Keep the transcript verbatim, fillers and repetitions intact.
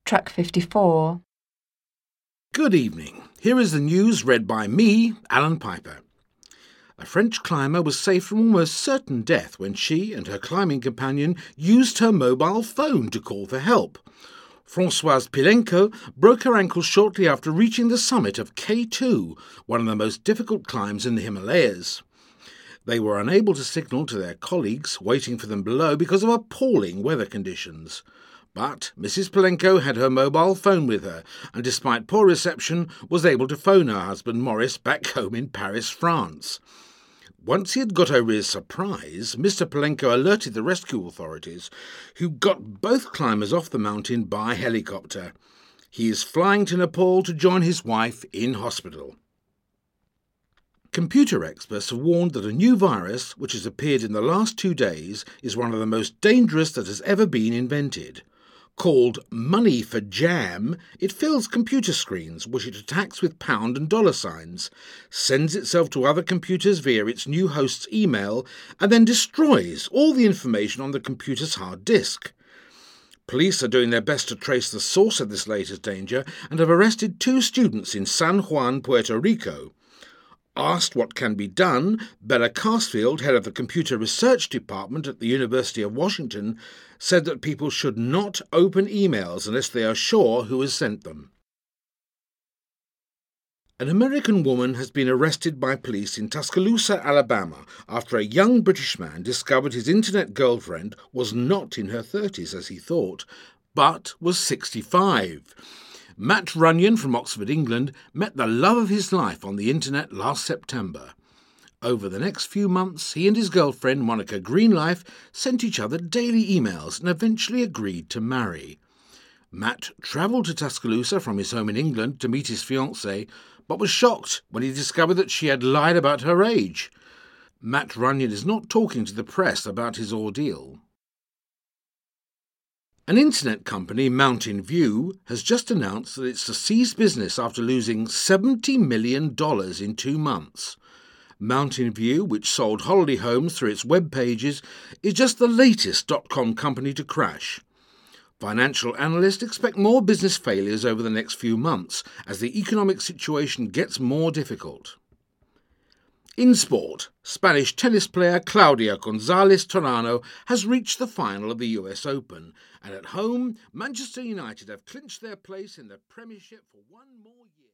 Track fifty-four. Good evening. Here is the news read by me, Alan Piper. A French climber was saved from almost certain death when she and her climbing companion used her mobile phone to call for help. Françoise Pilenko broke her ankle shortly after reaching the summit of K two, one of the most difficult climbs in the Himalayas. They were unable to signal to their colleagues waiting for them below because of appalling weather conditions. But Missus Pilenko had her mobile phone with her, and despite poor reception, was able to phone her husband Maurice back home in Paris, France. Once he had got over his surprise, Mister Pilenko alerted the rescue authorities, who got both climbers off the mountain by helicopter. He is flying to Nepal to join his wife in hospital. Computer experts have warned that a new virus, which has appeared in the last two days, is one of the most dangerous that has ever been invented. Called Money for Jam, it fills computer screens, which it attacks with pound and dollar signs, sends itself to other computers via its new host's email, and then destroys all the information on the computer's hard disk. Police are doing their best to trace the source of this latest danger and have arrested two students in San Juan, Puerto Rico. Asked what can be done, Bella Castfield, head of the Computer Research Department at the University of Washington, said that people should not open emails unless they are sure who has sent them. An American woman has been arrested by police in Tuscaloosa, Alabama, after a young British man discovered his internet girlfriend was not in her thirties as he thought, but was sixty-five. Matt Runyon from Oxford, England, met the love of his life on the internet last September. Over the next few months, he and his girlfriend, Monica Greenlife, sent each other daily emails and eventually agreed to marry. Matt travelled to Tuscaloosa from his home in England to meet his fiancée, but was shocked when he discovered that she had lied about her age. Matt Runyon is not talking to the press about his ordeal. An internet company, Mountain View, has just announced that it's to cease business after losing seventy million dollars in two months. Mountain View, which sold holiday homes through its web pages, is just the latest dot-com company to crash. Financial analysts expect more business failures over the next few months as the economic situation gets more difficult. In sport, Spanish tennis player Claudia González Torano has reached the final of the U S Open, and at home, Manchester United have clinched their place in the Premiership for one more year.